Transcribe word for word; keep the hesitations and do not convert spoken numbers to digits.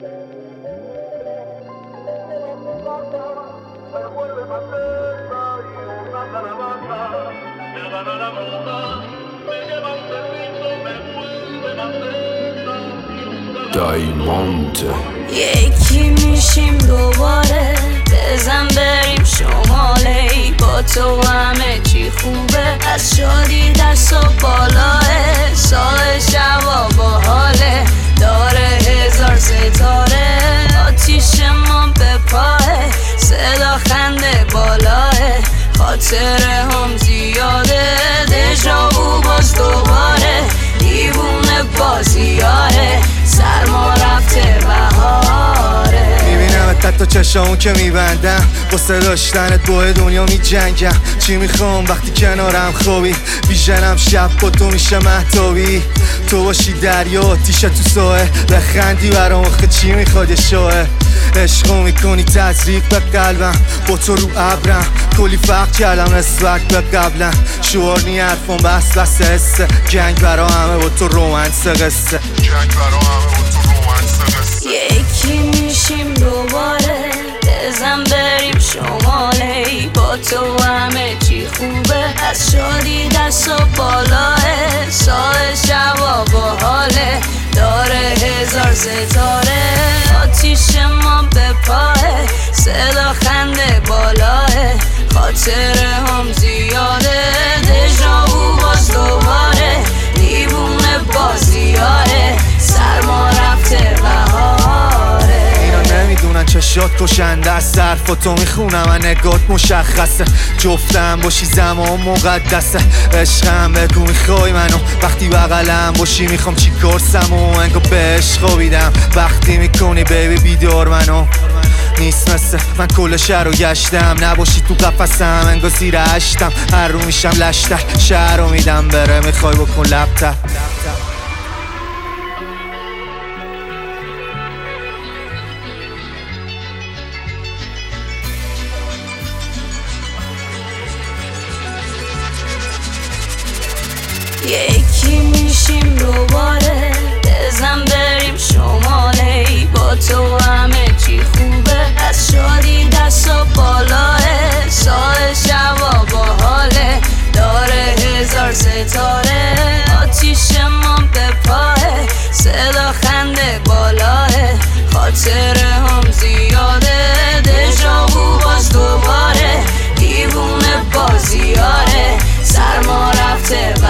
دایمانته یکی میشیم دوباره، بزن بریم شماله، با تو همه چی خوبه، از شادی دست و بالاه، سال شبا باحاله، داره هزار ستاره، آتیش ما به پاه، صدا خنده بالاه، خاطره هم زیاده، دژاوو باز دوباره، دیوونه بازیاره، سرما رفته بهاره. میبینم حتی چشامون که میبندم، واسه داشتنت با دنیا میجنگم. چی میخوام وقتی کنارم خوابی، ویژنم شب با تو میشه مهتابی. تو باشی دریا آتیشه تو ساحل، بخندی برام آخه چی میخواد یه شاعر. عشقو میکنی تزریق به قلبم، با تو رو ابرم کلی فرق کردم نسبت به قبلا. شعار نی حرفم بس بس حسه، جنگ برا همه با تو رومنس قصه، جنگ برا همه با تو رومنس قصه. یکی میشیم دوباره، بزن بریم شماله، با تو همه چی خوبه، از شادی دست و بالاه، سال شبا باحاله، داره هزار ستاره، آتیش ما به پاه، صدا خنده بالاه، خاطره هم زیاده، دژاوو باز دوباره، دیوونه بازیاره، سرما رفته بهاره. اینا نمیدونن چشات کشنده است، حرفاتو میخونم من نگات مشخصه، جفتم باشی زمان مقدسه، عشقم بگو میخوای منو، وقتی بغلم باشی میخوام چی کارسم و انگا به عشق خوابیدم، وقتی میکنی بیبی بیدار منو، نیست مثل من کل شهر رو گشتم، نباشی تو قفسم انگا زیر هشتم، هر رو میشم لشتر شهر رو میدم بره، میخوای بکن لبتر. یکی میشیم دوباره، بزن بریم شماله، با تو همه چی خوبه، از شادی دست و بالاه، سال شبا باحاله، داره هزار ستاره، آتیش ما به پاه، صدا خنده بالاه، خاطره هم زیاده، دژاوو باز دوباره، دیوونه بازیاره، سرما رفته